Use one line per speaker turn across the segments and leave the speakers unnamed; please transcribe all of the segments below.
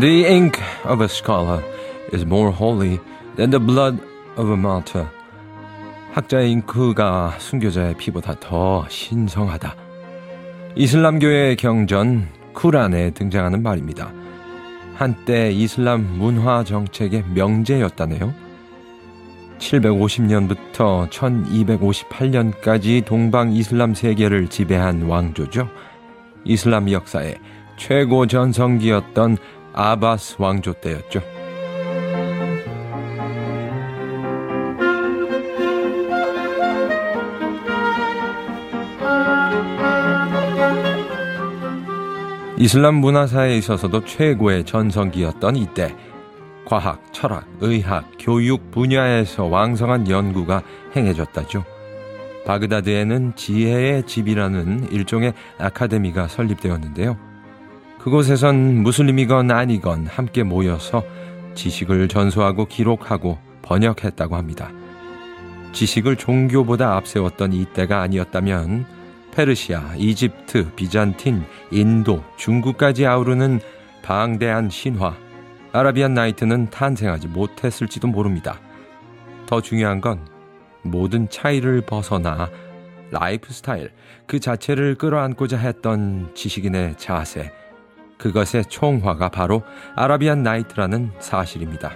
The ink of a scholar is more holy than the blood of a martyr. 학자의 잉크가 순교자의 피보다 더 신성하다. 이슬람교의 경전 쿠란에 등장하는 말입니다. 한때 이슬람 문화 정책의 명제였다네요. 750년부터 1258년까지 동방 이슬람 세계를 지배한 왕조죠. 이슬람 역사의 최고 전성기였던 아바스 왕조 때였죠. 이슬람 문화사에 있어서도 최고의 전성기였던 이때 과학, 철학, 의학, 교육 분야에서 왕성한 연구가 행해졌다죠. 바그다드에는 지혜의 집이라는 일종의 아카데미가 설립되었는데요. 그곳에선 무슬림이건 아니건 함께 모여서 지식을 전수하고 기록하고 번역했다고 합니다. 지식을 종교보다 앞세웠던 이때가 아니었다면 페르시아, 이집트, 비잔틴, 인도, 중국까지 아우르는 방대한 신화, 아라비안 나이트는 탄생하지 못했을지도 모릅니다. 더 중요한 건 모든 차이를 벗어나 라이프 스타일, 그 자체를 끌어안고자 했던 지식인의 자세, 그것의 총화가 바로 아라비안 나이트라는 사실입니다.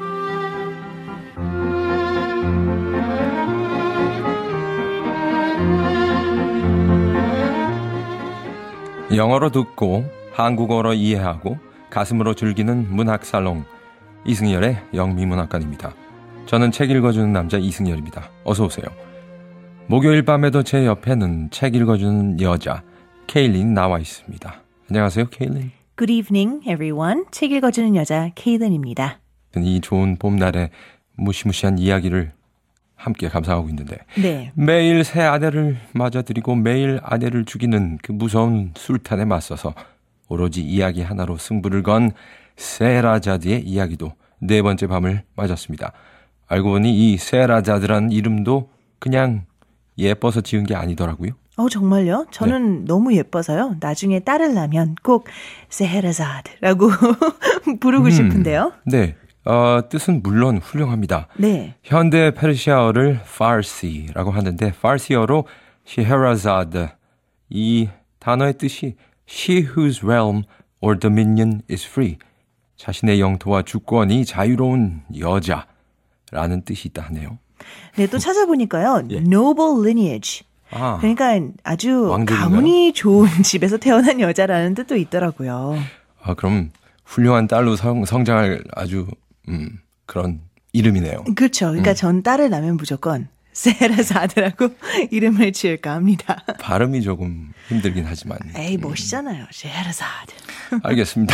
영어로 듣고 한국어로 이해하고 가슴으로 즐기는 문학살롱 이승열의 영미문학관입니다. 저는 책 읽어주는 남자 이승열입니다. 어서 오세요. 목요일 밤에도 제 옆에는 책 읽어주는 여자 케일린 나와 있습니다. 안녕하세요, 케일린.
Good evening, everyone. 책 읽어주는 여자 케일린입니다.
이 좋은 봄날에 무시무시한 이야기를 함께 감상하고 있는데
네.
매일 새 아내를 맞아들이고 매일 아내를 죽이는 그 무서운 술탄에 맞서서 오로지 이야기 하나로 승부를 건 세라자드의 이야기도 네 번째 밤을 맞았습니다. 알고 보니 이 세라자드라는 이름도 그냥 예뻐서 지은 게 아니더라고요.
정말요? 저는 너무 예뻐서요. 나중에 딸을 낳으면 꼭 세라자드라고 부르고 싶은데요.
네. 뜻은 물론 훌륭합니다.
네.
현대 페르시아어를 파르시라고 하는데 파르시어로 셰헤라자드, 이 단어의 뜻이 She whose realm or dominion is free, 자신의 영토와 주권이 자유로운 여자라는 뜻이 있다 하네요.
네, 또 찾아보니까요.
예.
Noble lineage. 그러니까 아주
왕족인가요?
가문이 좋은 집에서 태어난 여자라는 뜻도 있더라고요.
그럼 훌륭한 딸로 성장할 아주 그런 이름이네요.
그렇죠. 그러니까 전 딸을 낳으면 무조건 세라자드라고 이름을 지을까 합니다.
발음이 조금 힘들긴 하지만.
에이, 멋있잖아요. 세라자드.
알겠습니다.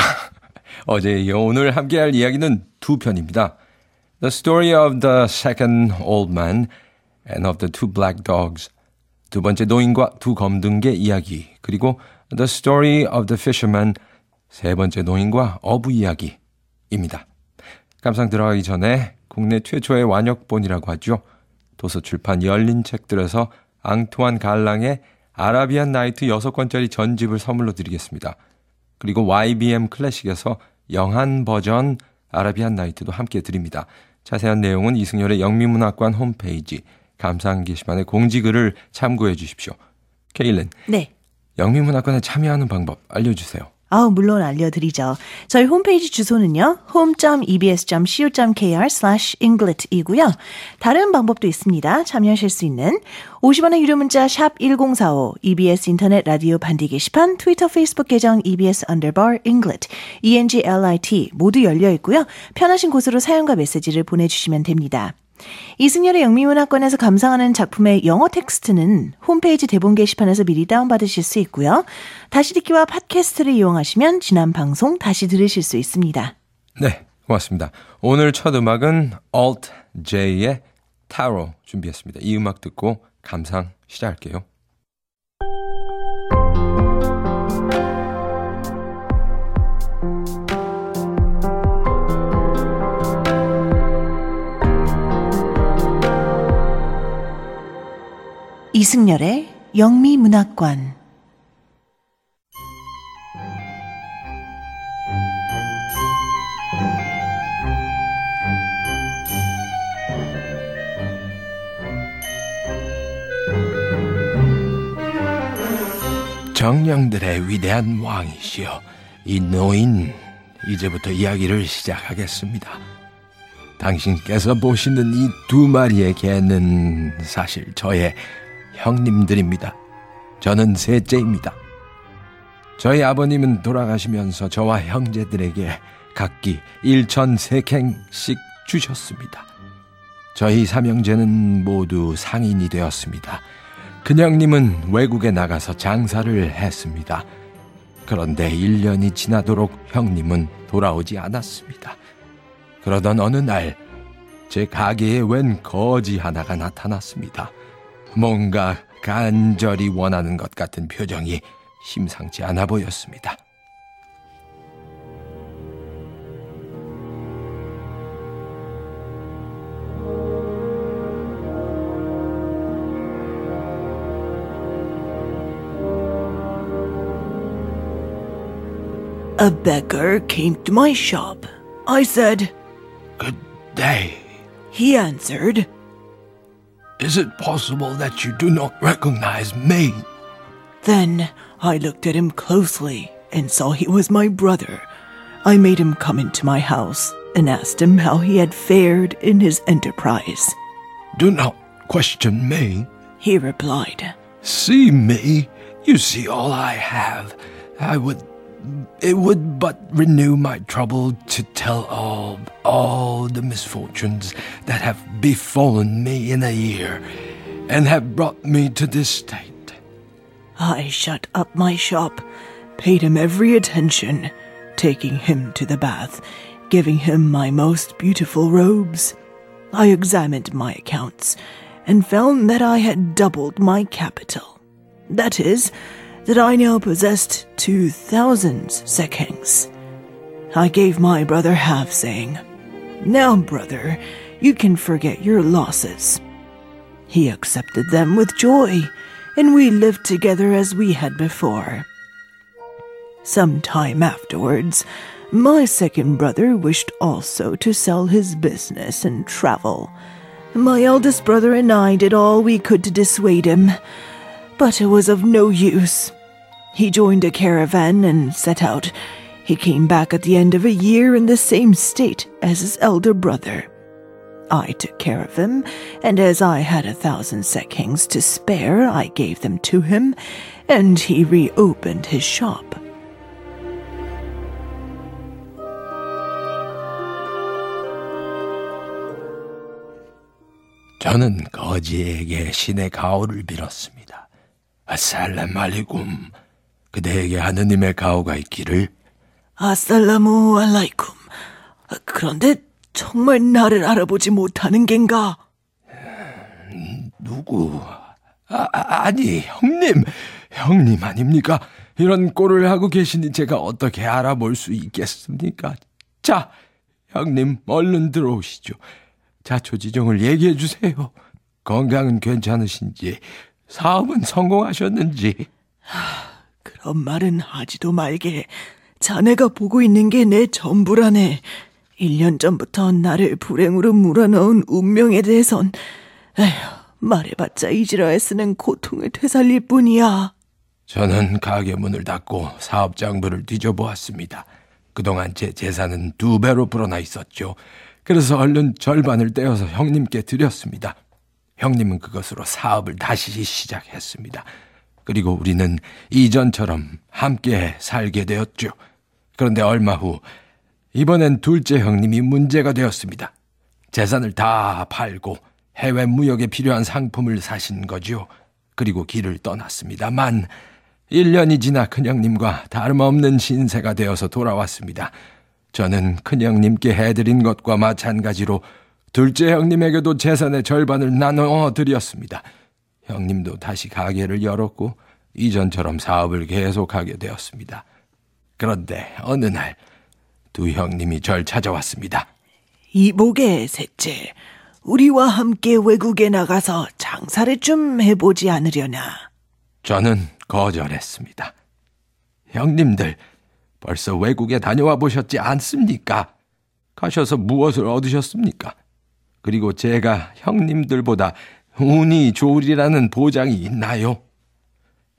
어제 이어 오늘 함께할 이야기는 두 편입니다. The Story of the Second Old Man and of the Two Black Dogs. 두 번째 노인과 두 검둥개 이야기. 그리고 The Story of the Fisherman. 세 번째 노인과 어부 이야기입니다. 감상 들어가기 전에 국내 최초의 완역본이라고 하죠. 도서출판 열린 책들에서 앙투안 갈랑의 아라비안 나이트 6권짜리 전집을 선물로 드리겠습니다. 그리고 YBM 클래식에서 영한 버전 아라비안 나이트도 함께 드립니다. 자세한 내용은 이승열의 영미문학관 홈페이지 감상 게시판의 공지글을 참고해 주십시오. 케일린,
네.
영미문학관에 참여하는 방법 알려주세요.
물론 알려드리죠. 저희 홈페이지 주소는요. home.ebs.co.kr/inglet이고요. 다른 방법도 있습니다. 참여하실 수 있는 50원의 유료 문자 샵 1045, EBS 인터넷 라디오 반디 게시판, 트위터, 페이스북 계정 EBS_Englit, ENGLIT 모두 열려 있고요. 편하신 곳으로 사연과 메시지를 보내주시면 됩니다. 이승열의 영미문학관에서 감상하는 작품의 영어 텍스트는 홈페이지 대본 게시판에서 미리 다운받으실 수 있고요. 다시 듣기와 팟캐스트를 이용하시면 지난 방송 다시 들으실 수 있습니다.
네, 고맙습니다. 오늘 첫 음악은 Alt J의 타로 준비했습니다. 이 음악 듣고 감상 시작할게요.
이승열의 영미문학관
정령들의 위대한 왕이시여, 이 노인, 이제부터 이야기를 시작하겠습니다. 당신께서 보시는 이 2마리의 개는 사실 저의 형님들입니다. 저는 셋째입니다. 저희 아버님은 돌아가시면서 저와 형제들에게 각기 1,000세캥씩 주셨습니다. 저희 삼형제는 모두 상인이 되었습니다. 큰형님은 외국에 나가서 장사를 했습니다. 그런데 1년이 지나도록 형님은 돌아오지 않았습니다. 그러던 어느 날 제 가게에 웬 거지 하나가 나타났습니다. 뭔가 간절히 원하는 것 같은 표정이 심상치 않아 보였습니다.
A beggar came to my shop. I said,
Good day.
He answered,
Is it possible that you do not recognize me?
Then I looked at him closely and saw he was my brother. I made him come into my house and asked him how he had fared in his enterprise.
Do not question me.
He replied,
See me. You see all I have. It would but renew my trouble to tell all the misfortunes that have befallen me in a year and have brought me to this state.
I shut up my shop, paid him every attention, taking him to the bath, giving him my most beautiful robes. I examined my accounts and found that I had doubled my capital. That is, that I now possessed 2,000 sekengs. I gave my brother half, saying, Now, brother, you can forget your losses. He accepted them with joy, and we lived together as we had before. Some time afterwards, my second brother wished also to sell his business and travel. My eldest brother and I did all we could to dissuade him, but it was of no use. He joined a caravan and set out. He came back at the end of a year in the same state as his elder brother. I took care of him, and as I had 1,000 sekengs to spare, I gave them to him, and he reopened his shop.
저는 거지에게 신의 가호를 빌었습니다. 아살람 알리쿰. 그대에게 하느님의 가호가 있기를.
아살라무 알라이쿰. 그런데 정말 나를 알아보지 못하는 겐가?
누구? 아니, 형님 아닙니까? 이런 꼴을 하고 계시니 제가 어떻게 알아볼 수 있겠습니까? 자, 형님 얼른 들어오시죠. 자초지종을 얘기해 주세요. 건강은 괜찮으신지, 사업은 성공하셨는지.
그런 말은 하지도 말게. 자네가 보고 있는 게 내 전부라네. 1년 전부터 나를 불행으로 몰아넣은 운명에 대해선 말해봤자 이지라에 쓰는 고통을 되살릴 뿐이야.
저는 가게 문을 닫고 사업 장부를 뒤져보았습니다. 그동안 제 재산은 2배로 불어나 있었죠. 그래서 얼른 절반을 떼어서 형님께 드렸습니다. 형님은 그것으로 사업을 다시 시작했습니다. 그리고 우리는 이전처럼 함께 살게 되었죠. 그런데 얼마 후 이번엔 둘째 형님이 문제가 되었습니다. 재산을 다 팔고 해외 무역에 필요한 상품을 사신 거죠. 그리고 길을 떠났습니다만 1년이 지나 큰형님과 다름없는 신세가 되어서 돌아왔습니다. 저는 큰형님께 해드린 것과 마찬가지로 둘째 형님에게도 재산의 절반을 나눠 드렸습니다. 형님도 다시 가게를 열었고 이전처럼 사업을 계속하게 되었습니다. 그런데 어느 날 두 형님이 절 찾아왔습니다.
이복의 셋째, 우리와 함께 외국에 나가서 장사를 좀 해보지 않으려나?
저는 거절했습니다. 형님들, 벌써 외국에 다녀와 보셨지 않습니까? 가셔서 무엇을 얻으셨습니까? 그리고 제가 형님들보다 운이 좋으리라는 보장이 있나요?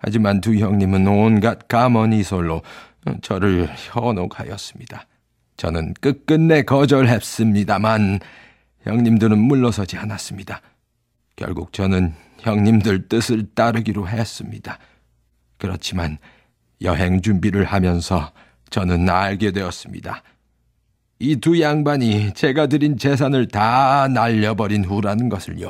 하지만 두 형님은 온갖 감언이설로 저를 현혹하였습니다. 저는 끝끝내 거절했습니다만 형님들은 물러서지 않았습니다. 결국 저는 형님들 뜻을 따르기로 했습니다. 그렇지만 여행 준비를 하면서 저는 알게 되었습니다. 이 두 양반이 제가 드린 재산을 다 날려버린 후라는 것을요.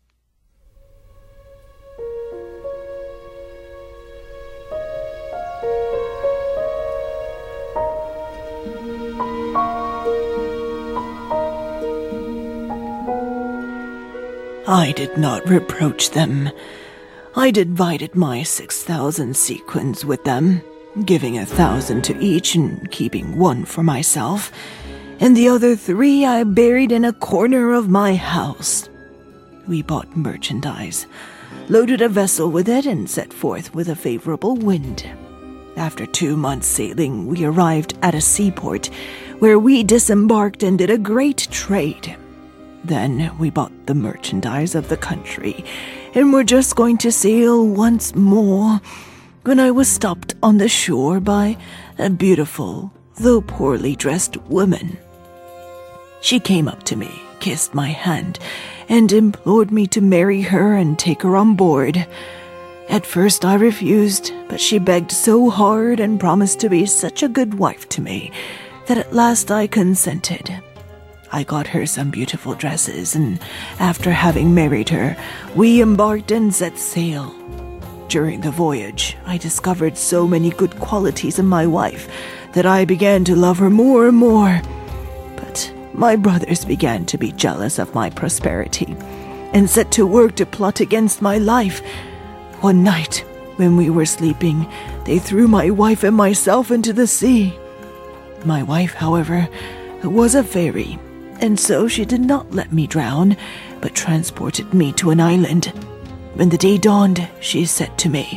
I did not reproach them. I divided my 6,000 sequins with them, giving 1,000 to each and keeping 1 for myself, and the other 3 I buried in a corner of my house. We bought merchandise, loaded a vessel with it, and set forth with a favorable wind. After 2 months' sailing, we arrived at a seaport, where we disembarked and did a great trade. Then we bought the merchandise of the country, and were just going to sail once more, when I was stopped on the shore by a beautiful, though poorly dressed woman. She came up to me, kissed my hand, and implored me to marry her and take her on board. At first I refused, but she begged so hard and promised to be such a good wife to me that at last I consented. I got her some beautiful dresses, and after having married her, we embarked and set sail. During the voyage, I discovered so many good qualities in my wife that I began to love her more and more. But my brothers began to be jealous of my prosperity and set to work to plot against my life. One night, when we were sleeping, they threw my wife and myself into the sea. My wife, however, was a fairy, and so she did not let me drown, but transported me to an island. When the day dawned, she said to me,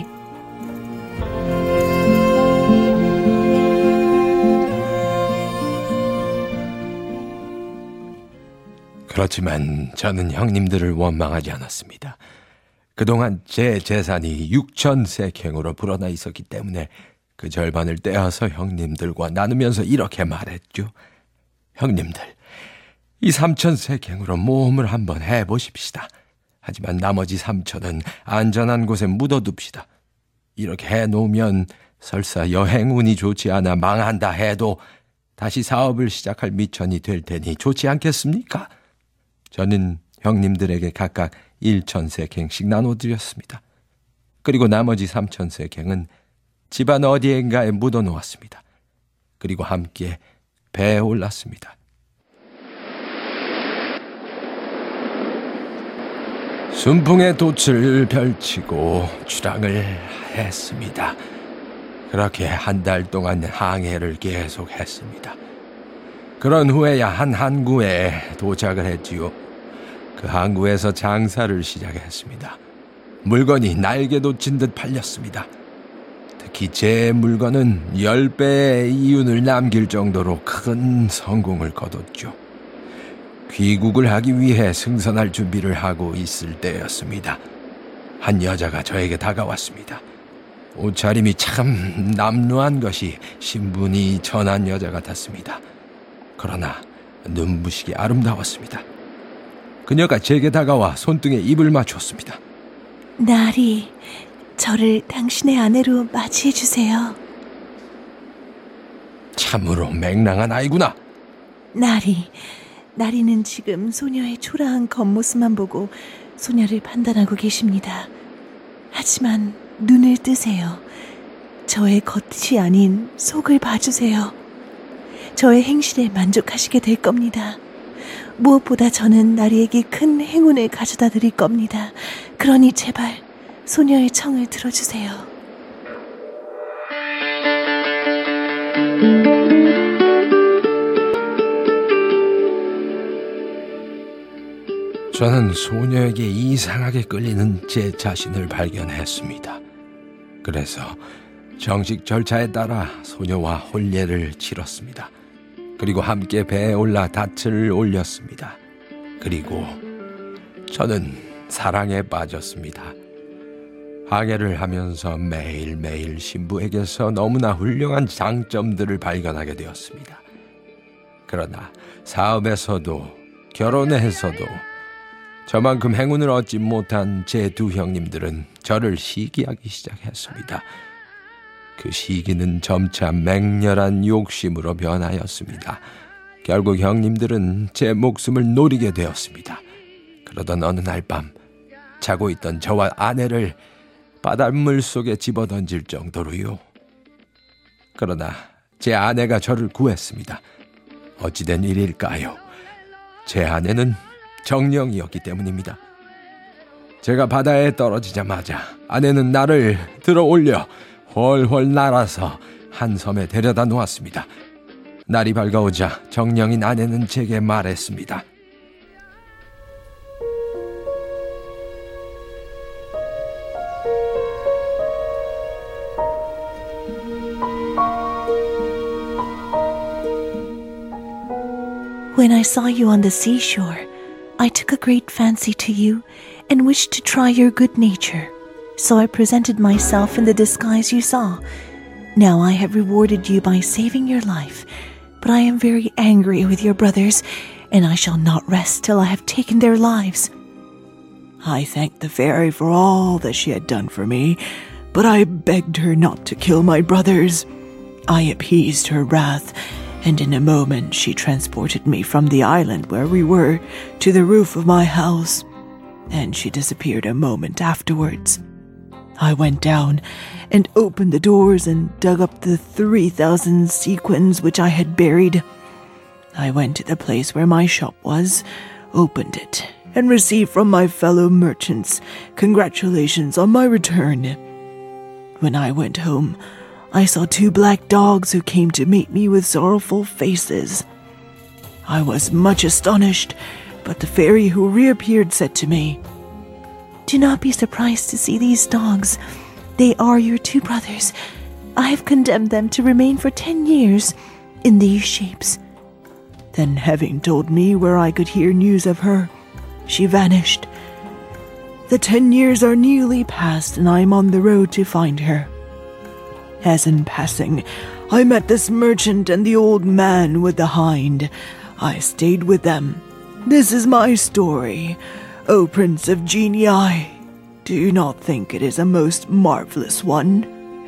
그렇지만 저는 형님들을 원망하지 않았습니다. 그동안 제 재산이 6,000세경으로 불어나 있었기 때문에 그 절반을 떼어서 형님들과 나누면서 이렇게 말했죠. 형님들, 이 3,000세경으로 모험을 한번 해보십시다. 하지만 나머지 3,000은 안전한 곳에 묻어둡시다. 이렇게 해놓으면 설사 여행 운이 좋지 않아 망한다 해도 다시 사업을 시작할 미천이 될 테니 좋지 않겠습니까? 저는 형님들에게 각각 1,000세경씩 나눠드렸습니다. 그리고 나머지 3,000세경은 집안 어디엔가에 묻어놓았습니다. 그리고 함께 배에 올랐습니다. 순풍의 돛을 펼치고 출항을 했습니다. 그렇게 한 달 동안 항해를 계속했습니다. 그런 후에야 한 항구에 도착을 했지요. 그 항구에서 장사를 시작했습니다. 물건이 날개 돋친 듯 팔렸습니다. 특히 제 물건은 10배의 이윤을 남길 정도로 큰 성공을 거뒀죠. 귀국을 하기 위해 승선할 준비를 하고 있을 때였습니다. 한 여자가 저에게 다가왔습니다. 옷차림이 참 남루한 것이 신분이 천한 여자 같았습니다. 그러나 눈부시게 아름다웠습니다. 그녀가 제게 다가와 손등에 입을 맞췄습니다.
나리, 저를 당신의 아내로 맞이해 주세요.
참으로 맹랑한 아이구나.
나리는 지금 소녀의 초라한 겉모습만 보고 소녀를 판단하고 계십니다. 하지만 눈을 뜨세요. 저의 겉이 아닌 속을 봐주세요. 저의 행실에 만족하시게 될 겁니다. 무엇보다 저는 나리에게 큰 행운을 가져다 드릴 겁니다. 그러니 제발 소녀의 청을 들어주세요.
저는 소녀에게 이상하게 끌리는 제 자신을 발견했습니다. 그래서 정식 절차에 따라 소녀와 혼례를 치렀습니다. 그리고 함께 배에 올라 닻을 올렸습니다. 그리고 저는 사랑에 빠졌습니다. 학예를 하면서 매일매일 신부에게서 너무나 훌륭한 장점들을 발견하게 되었습니다. 그러나 사업에서도 결혼에서도 저만큼 행운을 얻지 못한 제 두 형님들은 저를 시기하기 시작했습니다. 그 시기는 점차 맹렬한 욕심으로 변하였습니다. 결국 형님들은 제 목숨을 노리게 되었습니다. 그러던 어느 날 밤 자고 있던 저와 아내를 바닷물 속에 집어던질 정도로요. 그러나 제 아내가 저를 구했습니다. 어찌된 일일까요? 제 아내는 정령이었기 때문입니다. 제가 바다에 떨어지자마자 아내는 나를 들어 올려 훨훨 날아서 한 섬에 데려다 놓았습니다. 날이 밝아오자 정령인 아내는 제게 말했습니다.
When I saw you on the seashore, I took a great fancy to you and wished to try your good nature. So I presented myself in the disguise you saw. Now I have rewarded you by saving your life, but I am very angry with your brothers, and I shall not rest till I have taken their lives. I thanked the fairy for all that she had done for me, but I begged her not to kill my brothers. I appeased her wrath, and in a moment she transported me from the island where we were to the roof of my house, and she disappeared a moment afterwards. I went down and opened the doors and dug up the 3,000 sequins which I had buried. I went to the place where my shop was, opened it, and received from my fellow merchants congratulations on my return. When I went home, I saw 2 black dogs who came to meet me with sorrowful faces. I was much astonished, but the fairy who reappeared said to me, "Do not be surprised to see these dogs. They are your 2 brothers. I have condemned them to remain for 10 years in these shapes." Then, having told me where I could hear news of her, she vanished. The 10 years are nearly past, and I am on the road to find her. As in passing, I met this merchant and the old man with the hind. I stayed with them. This is my story. O Prince of Genii, do you not think it is a most marvelous one?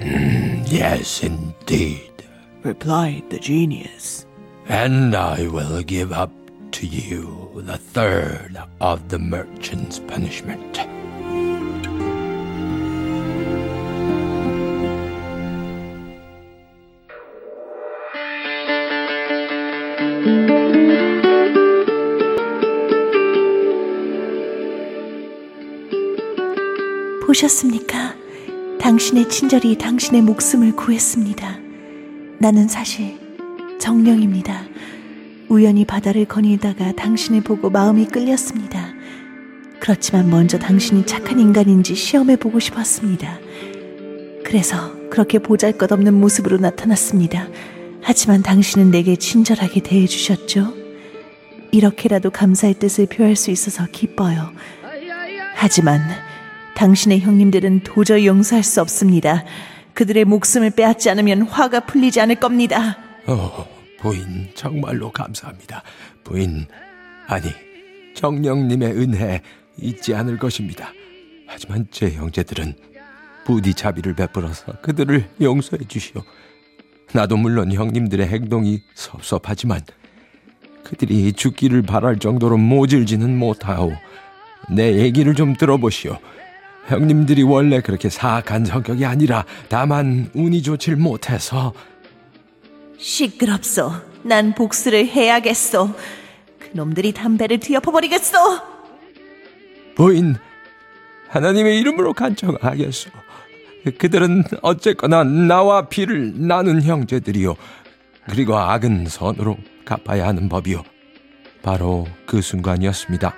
Yes, indeed,
replied the genius.
And I will give up to you the third of the merchant's punishment.
보셨습니까? 당신의 친절이 당신의 목숨을 구했습니다. 나는 사실 정령입니다. 우연히 바다를 거닐다가 당신을 보고 마음이 끌렸습니다. 그렇지만 먼저 당신이 착한 인간인지 시험해보고 싶었습니다. 그래서 그렇게 보잘것없는 모습으로 나타났습니다. 하지만 당신은 내게 친절하게 대해주셨죠? 이렇게라도 감사의 뜻을 표할 수 있어서 기뻐요. 하지만 당신의 형님들은 도저히 용서할 수 없습니다. 그들의 목숨을 빼앗지 않으면 화가 풀리지 않을 겁니다.
부인 정말로 감사합니다. 부인, 아니 정령님의 은혜 잊지 않을 것입니다. 하지만 제 형제들은 부디 자비를 베풀어서 그들을 용서해 주시오. 나도 물론 형님들의 행동이 섭섭하지만 그들이 죽기를 바랄 정도로 모질지는 못하오. 내 얘기를 좀 들어보시오. 형님들이 원래 그렇게 사악한 성격이 아니라 다만 운이 좋질 못해서.
시끄럽소. 난 복수를 해야겠소. 그놈들이 담배를 뒤엎어버리겠소.
부인, 하나님의 이름으로 간청하겠소. 그들은 어쨌거나 나와 피를 나눈 형제들이요. 그리고 악은 선으로 갚아야 하는 법이요. 바로 그 순간이었습니다.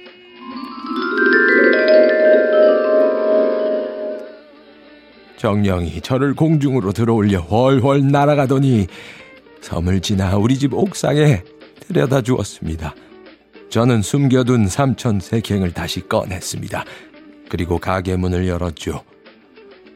정령이 저를 공중으로 들어올려 훨훨 날아가더니 섬을 지나 우리 집 옥상에 데려다 주었습니다. 저는 숨겨둔 삼천색행을 다시 꺼냈습니다. 그리고 가게 문을 열었죠.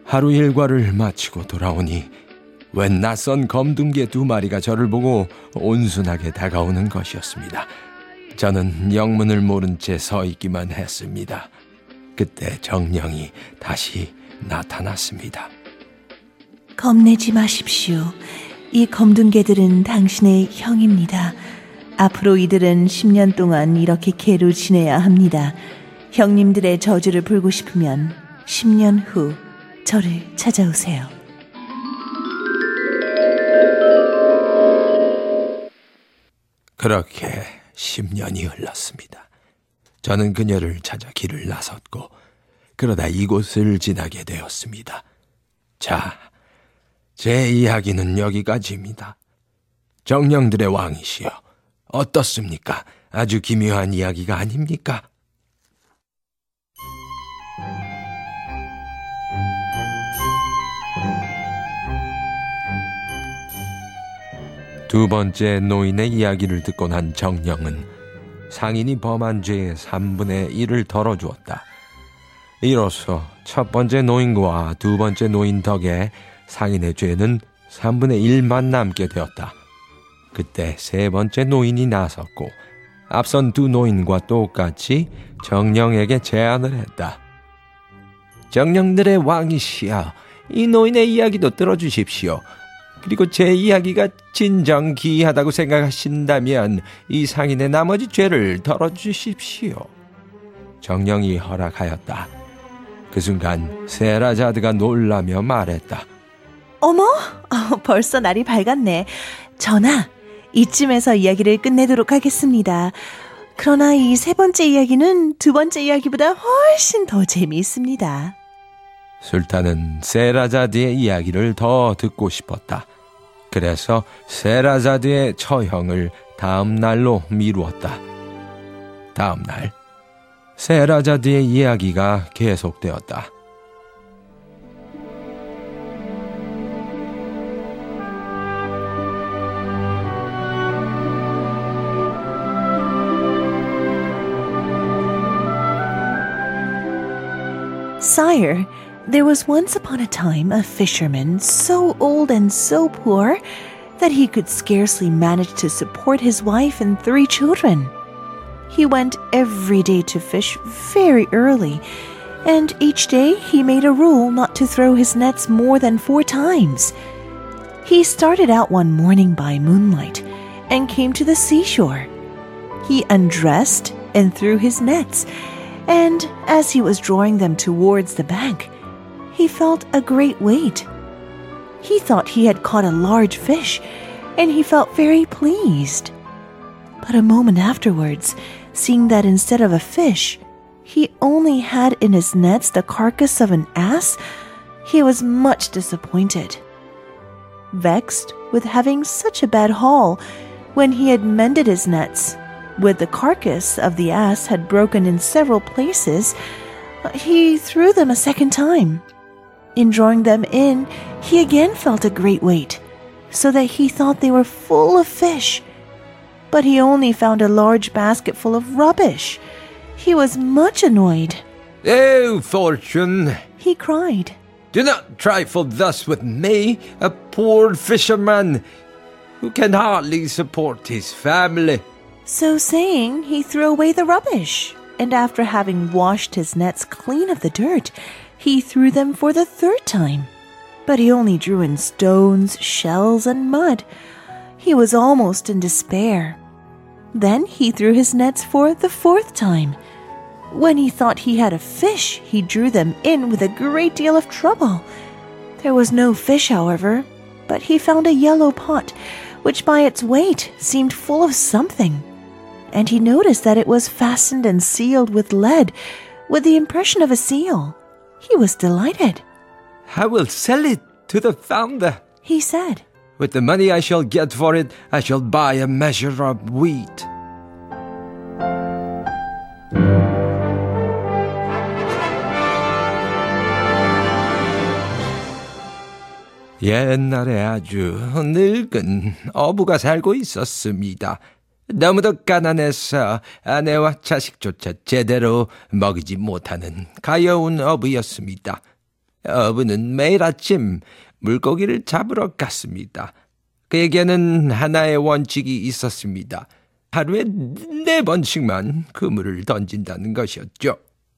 하루 일과를 마치고 돌아오니 웬 낯선 검둥개 2마리가 저를 보고 온순하게 다가오는 것이었습니다. 저는 영문을 모른 채 서 있기만 했습니다. 그때 정령이 다시 나타났습니다.
겁내지 마십시오. 이 검둥개들은 당신의 형입니다. 앞으로 이들은 10년 동안 이렇게 개로 지내야 합니다. 형님들의 저주를 풀고 싶으면 10년 후 저를 찾아오세요.
그렇게 10년이 흘렀습니다. 저는 그녀를 찾아 길을 나섰고 그러다 이곳을 지나게 되었습니다. 자, 제 이야기는 여기까지입니다. 정령들의 왕이시여, 어떻습니까? 아주 기묘한 이야기가 아닙니까? 두 번째 노인의 이야기를 듣고 난 정령은 상인이 범한 죄의 3분의 1을 덜어주었다. 이로써 첫 번째 노인과 두 번째 노인 덕에 상인의 죄는 3분의 1만 남게 되었다. 그때 세 번째 노인이 나섰고 앞선 두 노인과 똑같이 정령에게 제안을 했다. 정령들의 왕이시여, 이 노인의 이야기도 들어주십시오. 그리고 제 이야기가 진정 기이하다고 생각하신다면 이 상인의 나머지 죄를 덜어주십시오. 정령이 허락하였다. 그 순간 세라자드가 놀라며 말했다.
어머, 벌써 날이 밝았네. 전하, 이쯤에서 이야기를 끝내도록 하겠습니다. 그러나 이 세 번째 이야기는 두 번째 이야기보다 훨씬 더 재미있습니다.
술탄은 세라자드의 이야기를 더 듣고 싶었다. 그래서 세라자드의 처형을 다음 날로 미루었다. 다음 날, 세라자드의 이야기가 계속되었다.
Sire, there was once upon a time a fisherman so old and so poor that he could scarcely manage to support his wife and 3 children. He went every day to fish very early, and each day he made a rule not to throw his nets more than 4 times. He started out one morning by moonlight and came to the seashore. He undressed and threw his nets, and as he was drawing them towards the bank, he felt a great weight. He thought he had caught a large fish, and he felt very pleased. But a moment afterwards, seeing that instead of a fish, he only had in his nets the carcass of an ass, he was much disappointed. Vexed with having such a bad haul, when he had mended his nets, with the carcass of the ass had broken in several places, he threw them a second time. In drawing them in, he again felt a great weight, so that he thought they were full of fish. But he only found a large basket full of rubbish. He was much annoyed.
"Oh, fortune,"
he cried,
"do not trifle thus with me, a poor fisherman who can hardly support his family."
So saying, he threw away the rubbish, and after having washed his nets clean of the dirt, he threw them for the 3rd time. But he only drew in stones, shells, and mud. He was almost in despair. Then he threw his nets for the 4th time. When he thought he had a fish, he drew them in with a great deal of trouble. There was no fish, however, but he found a yellow pot, which by its weight seemed full of something. And he noticed that it was fastened and sealed with lead, with the impression of a seal. He was delighted.
"I will sell it to the founder,"
he said.
"With the money I shall get for it, I shall buy a measure of wheat." 옛날에 아주 늙은 어부가 살고 있었습니다. 너무도 가난해서 아내와 자식조차 제대로 먹이지 못하는 가여운 어부였습니다. 어부는 매일 아침 물고기를 잡으러 갔습니다. 그에게는 하나의 원칙이 있었습니다. 하루에 4번씩만 그물을 던진다는 것이었죠.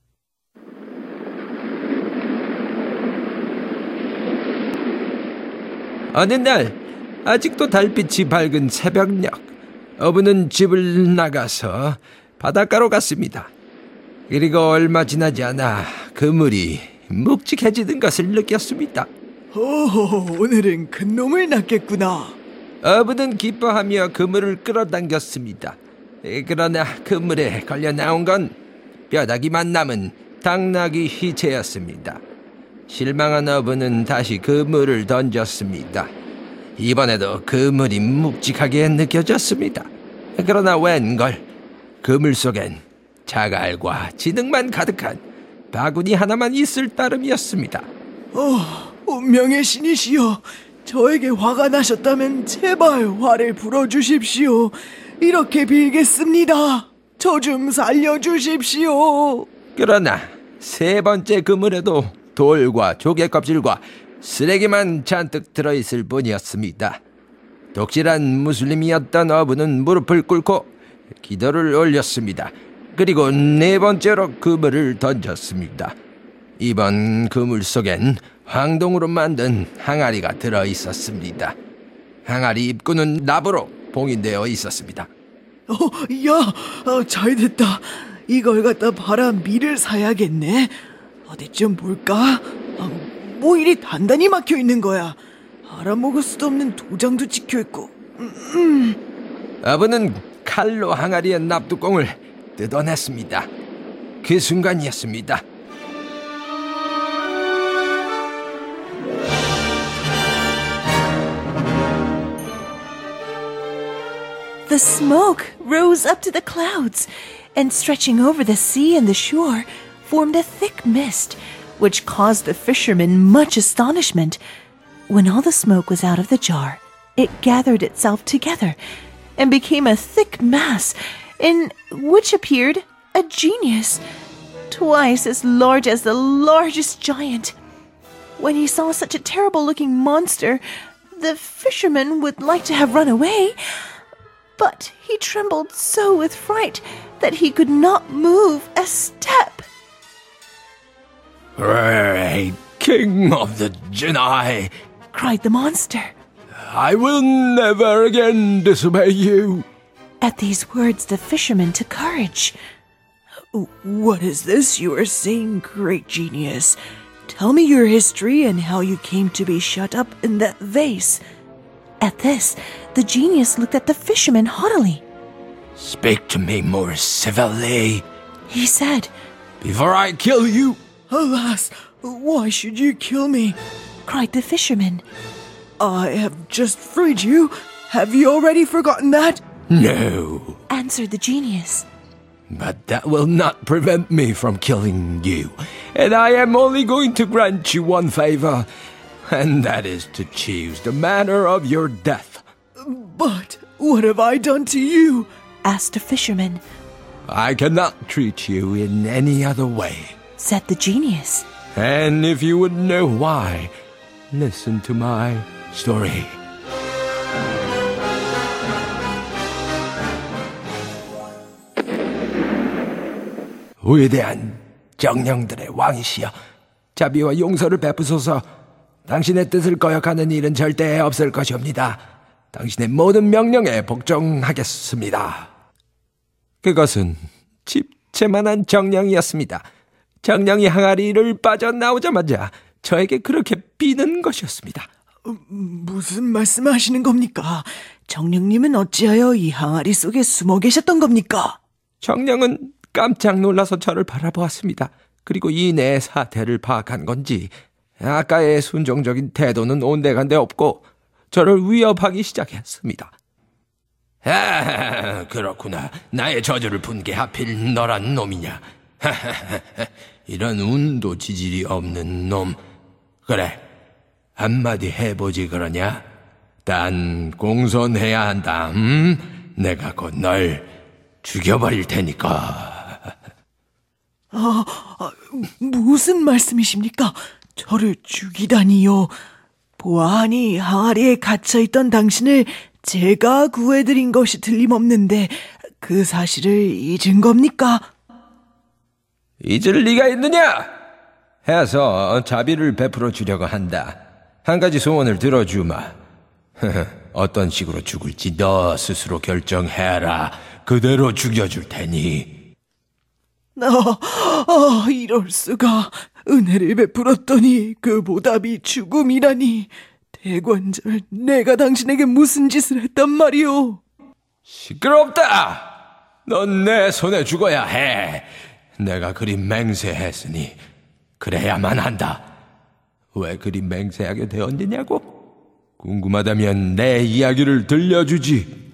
어느 날 아직도 달빛이 밝은 새벽녘, 어부는 집을 나가서 바닷가로 갔습니다. 그리고 얼마 지나지 않아 그물이 묵직해지는 것을 느꼈습니다.
오늘은 큰 놈을 낚겠구나.
어부는 기뻐하며 그물을 끌어당겼습니다. 그러나 그물에 걸려 나온 건 뼈다귀만 남은 당나귀 희채였습니다. 실망한 어부는 다시 그물을 던졌습니다. 이번에도 그물이 묵직하게 느껴졌습니다. 그러나 웬걸, 그물 속엔 자갈과 진흙만 가득한 바구니 하나만 있을 따름이었습니다.
운명의 신이시여, 저에게 화가 나셨다면 제발 화를 불어주십시오. 이렇게 빌겠습니다. 저 좀 살려주십시오.
그러나 3번째 그물에도 돌과 조개 껍질과 쓰레기만 잔뜩 들어있을 뿐이었습니다. 독실한 무슬림이었던 어부는 무릎을 꿇고 기도를 올렸습니다. 그리고 4번째로 그물을 던졌습니다. 이번 그물 속엔 황동으로 만든 항아리가 들어있었습니다. 항아리 입구는 납으로 봉인되어 있었습니다.
잘됐다. 이걸 갖다 팔아 밀을 사야겠네. 어디쯤 볼까? 뭐 이리 단단히 막혀있는 거야. 알아먹을 수도 없는 도장도 찍혀있고.
어부는 칼로 항아리의 납뚜껑을 뜯어냈습니다. 그 순간이었습니다.
The smoke rose up to the clouds, and stretching over the sea and the shore, formed a thick mist, which caused the fishermen much astonishment. When all the smoke was out of the jar, it gathered itself together and became a thick mass, in which appeared a genius, twice as large as the largest giant. When he saw such a terrible-looking monster, the fisherman would like to have run away, but he trembled so with fright that he could not move a step.
"Great King of the Genii,"
cried the monster.
"I will never again disobey you."
At these words, the fisherman took courage.
What is this you are saying, great genius? Tell me your history and how you came to be shut up in that vase.
At this, the genius looked at the fisherman haughtily.
"Speak to me more civilly,"
He said,
"before I kill you."
Alas, why should you kill me?
cried the fisherman.
I have just freed you. Have you already forgotten that?
"No,
Answered the genius.
but that will not prevent me from killing you. And I am only going to grant you one favor, and that is to choose the manner of your death."
But what have I done to you?
Asked the fisherman.
"I cannot treat you in any other way.
Said the genius.
And if you would know why, listen to my story. 위대한 정령들의 왕이시여, 자비와 용서를 베푸소서. 당신의 뜻을 거역하는 일은 절대 없을 것이옵니다. 당신의 모든 명령에 복종하겠습니다. 그것은 집채만한 정령이었습니다. 정령이 항아리를 빠져나오자마자 저에게 그렇게 비는 것이었습니다.
무슨 말씀하시는 겁니까? 정령님은 어찌하여 이 항아리 속에 숨어 계셨던 겁니까?
정령은 깜짝 놀라서 저를 바라보았습니다. 그리고 이내 사태를 파악한 건지 아까의 순종적인 태도는 온데간데 없고 저를 위협하기 시작했습니다. "아, 그렇구나. 나의 저주를 푼 게 하필 너란 놈이냐. 이런 운도 지질이 없는 놈. 그래, 한마디 해보지 그러냐? 단 공손해야 한다. 내가 곧 널 죽여버릴 테니까."
무슨 말씀이십니까? 저를 죽이다니요. 보아하니 항아리에 갇혀있던 당신을 제가 구해드린 것이 틀림없는데 그 사실을 잊은 겁니까?
잊을 리가 있느냐? 해서 자비를 베풀어 주려고 한다. 한 가지 소원을 들어주마. 어떤 식으로 죽을지 너 스스로 결정해라. 그대로 죽여줄 테니.
이럴 수가. 은혜를 베풀었더니 그 보답이 죽음이라니. 대관절, 내가 당신에게 무슨 짓을 했단 말이오?
시끄럽다! 넌 내 손에 죽어야 해. 내가 그리 맹세했으니 그래야만 한다. 왜 그리 맹세하게 되었느냐고? 궁금하다면 내 이야기를 들려주지.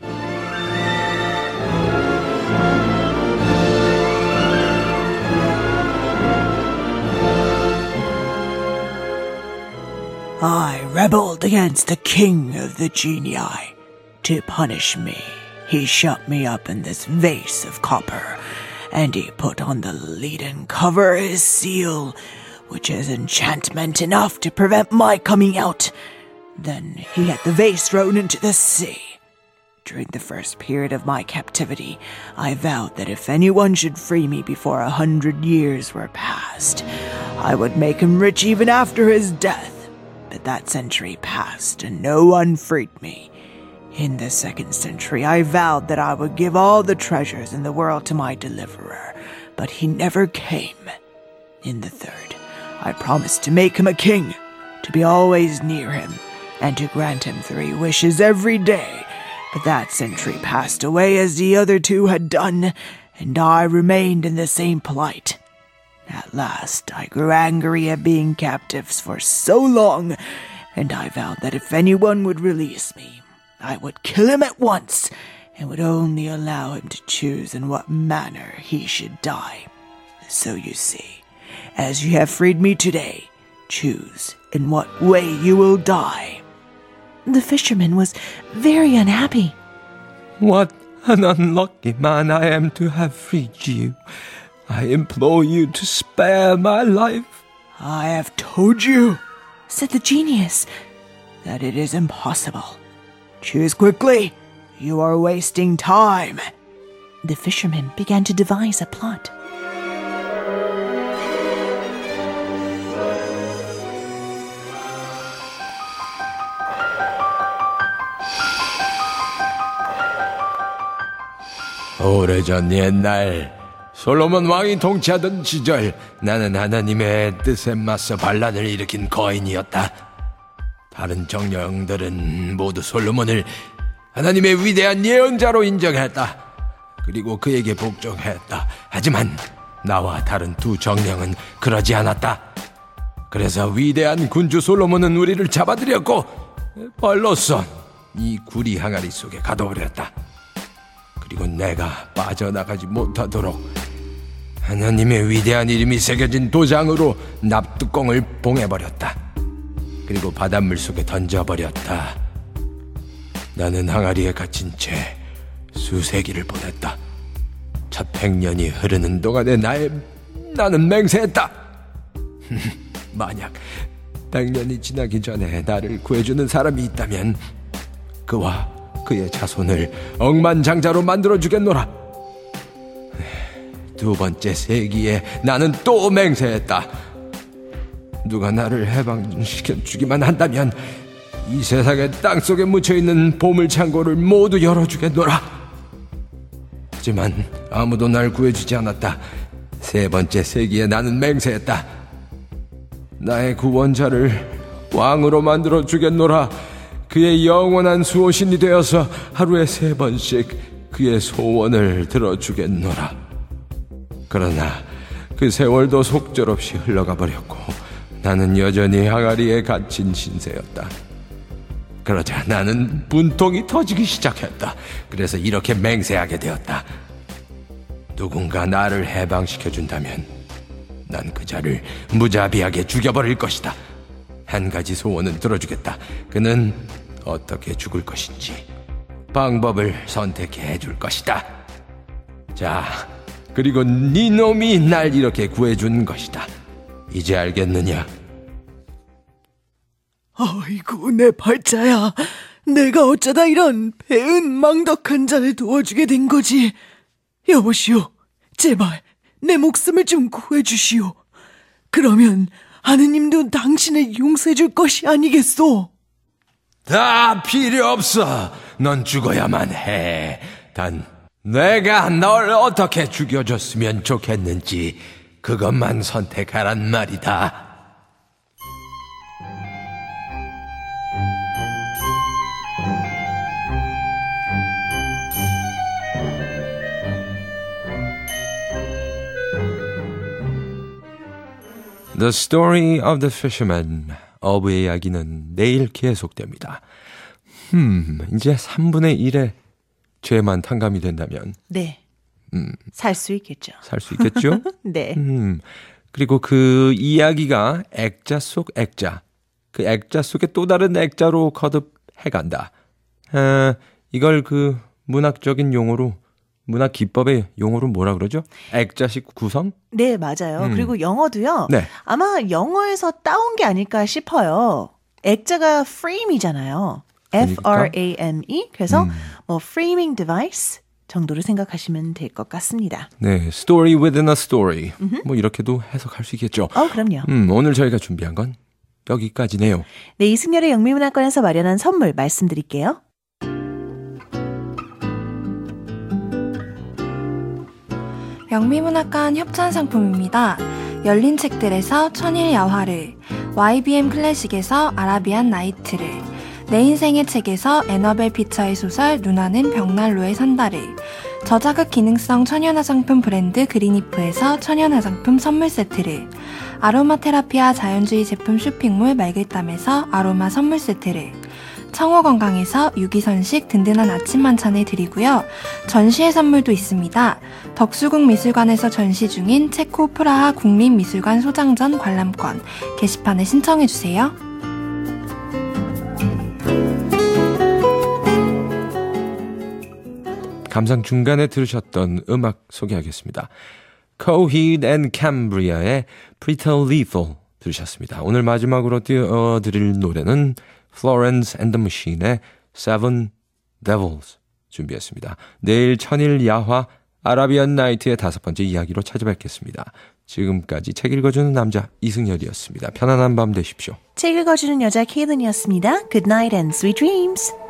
I rebelled against the king of the genii. To punish me, he shut me up in this vase of copper, and he put on the leaden cover his seal, which is enchantment enough to prevent my coming out. Then he had the vase thrown into the sea. During the first period of my captivity, I vowed that if anyone should free me before 100 years were past, I would make him rich even after his death. But that century passed, and no one freed me. In the second century, I vowed that I would give all the treasures in the world to my deliverer, but he never came. In the third, I promised to make him a king, to be always near him, and to grant him 3 wishes every day. But that century passed away as the other 2 had done, and I remained in the same plight. At last, I grew angry at being captives for so long, and I vowed that if anyone would release me, I would kill him at once, and would only allow him to choose in what manner he should die. So you see, as you have freed me today, choose in what way you will die.
The fisherman was very unhappy.
What an unlucky man I am to have freed you. I implore you to spare my life.
I have told you,
Said the genius.
that it is impossible. Choose quickly. You are wasting time.
The fisherman began to devise a plot.
오래전 옛날 솔로몬 왕이 통치하던 시절 나는 하나님의 뜻에 맞서 반란을 일으킨 거인이었다. 다른 정령들은 모두 솔로몬을 하나님의 위대한 예언자로 인정했다. 그리고 그에게 복종했다. 하지만 나와 다른 2 정령은 그러지 않았다. 그래서 위대한 군주 솔로몬은 우리를 잡아들였고 벌로써 이 구리 항아리 속에 가둬버렸다. 그리고 내가 빠져나가지 못하도록 하나님의 위대한 이름이 새겨진 도장으로 납뚜껑을 봉해버렸다. 그리고 바닷물 속에 던져버렸다. 나는 항아리에 갇힌 채 수세기를 보냈다. 첫 100년이 흐르는 동안에 나는 맹세했다. 만약 100년이 지나기 전에 나를 구해주는 사람이 있다면 그와 그의 자손을 억만장자로 만들어주겠노라. 2번째 세기에 나는 또 맹세했다. 누가 나를 해방시켜주기만 한다면 이 세상의 땅속에 묻혀있는 보물창고를 모두 열어주겠노라. 하지만 아무도 날 구해주지 않았다. 3번째 세기에 나는 맹세했다. 나의 구원자를 왕으로 만들어주겠노라. 그의 영원한 수호신이 되어서 하루에 3번씩 그의 소원을 들어주겠노라. 그러나 그 세월도 속절없이 흘러가 버렸고 나는 여전히 항아리에 갇힌 신세였다. 그러자 나는 분통이 터지기 시작했다. 그래서 이렇게 맹세하게 되었다. 누군가 나를 해방시켜준다면 난 그 자를 무자비하게 죽여버릴 것이다. 한 가지 소원은 들어주겠다. 그는 어떻게 죽을 것인지 방법을 선택해 줄 것이다. 자, 그리고 네 놈이 날 이렇게 구해준 것이다. 이제 알겠느냐?
아이고, 내 팔자야. 내가 어쩌다 이런 배은망덕한 자를 도와주게 된 거지. 여보시오, 제발 내 목숨을 좀 구해주시오. 그러면 하느님도 당신을 용서해 줄 것이 아니겠소?
다 필요 없어. 넌 죽어야만 해. 단 내가 널 어떻게 죽여줬으면 좋겠는지 그것만 선택하란 말이다. The Story of the Fisherman. 어부의 이야기는 내일 계속됩니다. 이제 3분의 1의 죄만 탕감이 된다면
네. 살 수 있겠죠.
살 수 있겠죠?
네.
그리고 그 이야기가 액자 속 액자, 그 액자 속에 또 다른 액자로 거듭해간다. 이걸 그 문학적인 용어로, 문학 기법의 용어로 뭐라 그러죠? 액자식 구성?
네, 맞아요. 그리고 영어도요.
네.
아마 영어에서 따온 게 아닐까 싶어요. 액자가 frame이잖아요. F-R-A-M-E. 그래서 뭐 framing device 정도로 생각하시면 될 것 같습니다.
네, story within a story. 뭐 이렇게도 해석할 수 있겠죠.
그럼요.
오늘 저희가 준비한 건 여기까지네요.
네, 이승열의 영미문학관에서 마련한 선물 말씀드릴게요.
영미문학관 협찬 상품입니다. 열린 책들에서 천일 야화를, YBM 클래식에서 아라비안 나이트를, 내 인생의 책에서 애너벨 피처의 소설 누나는 벽난로에 산다를, 저자극 기능성 천연 화장품 브랜드 그린이프에서 천연 화장품 선물 세트를, 아로마 테라피아 자연주의 제품 쇼핑몰 말글담에서 아로마 선물 세트를, 청호건강에서 유기선식 든든한 아침 만찬을 드리고요. 전시회 선물도 있습니다. 덕수궁 미술관에서 전시 중인 체코 프라하 국립미술관 소장전 관람권 게시판에 신청해주세요.
감상 중간에 들으셨던 음악 소개하겠습니다. Coheed and Cambria의 Pretty Lethal 들으셨습니다. 오늘 마지막으로 띄워드릴 노래는 Florence and the Machine의 Seven Devils 준비했습니다. 내일 천일 야화 아라비안 나이트의 5번째 이야기로 찾아뵙겠습니다. 지금까지 책 읽어주는 남자 이승열이었습니다. 편안한 밤 되십시오.
책 읽어주는 여자 케이든이었습니다. Good night and sweet dreams.